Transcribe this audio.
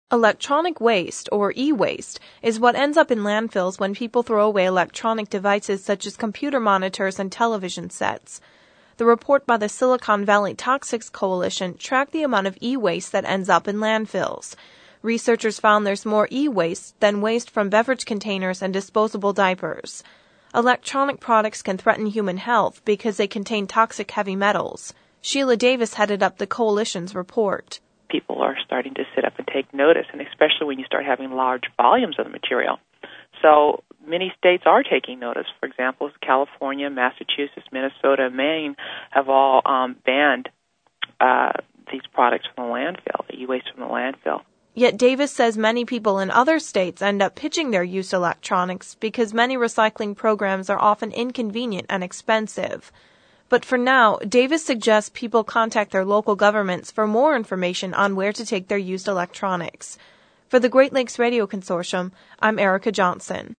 Electronic waste, or e-waste, is what ends up in landfills when people throw away electronic devices such as computer monitors and television sets. The report by the Silicon Valley Toxics Coalition tracked the amount of e-waste that ends up in landfills. Researchers found there's more e-waste than waste from beverage containers and disposable diapers. Electronic products can threaten human health because they contain toxic heavy metals. Sheila Davis headed up the coalition's report. People are starting to sit up and take notice, and especially when you start having large volumes of the material. So many states are taking notice. For example, California, Massachusetts, Minnesota, and Maine have all banned these products from the landfill, the e-waste from the landfill. Yet Davis says many people in other states end up pitching their used electronics because many recycling programs are often inconvenient and expensive. But for now, Davis suggests people contact their local governments for more information on where to take their used electronics. For the Great Lakes Radio Consortium, I'm Erica Johnson.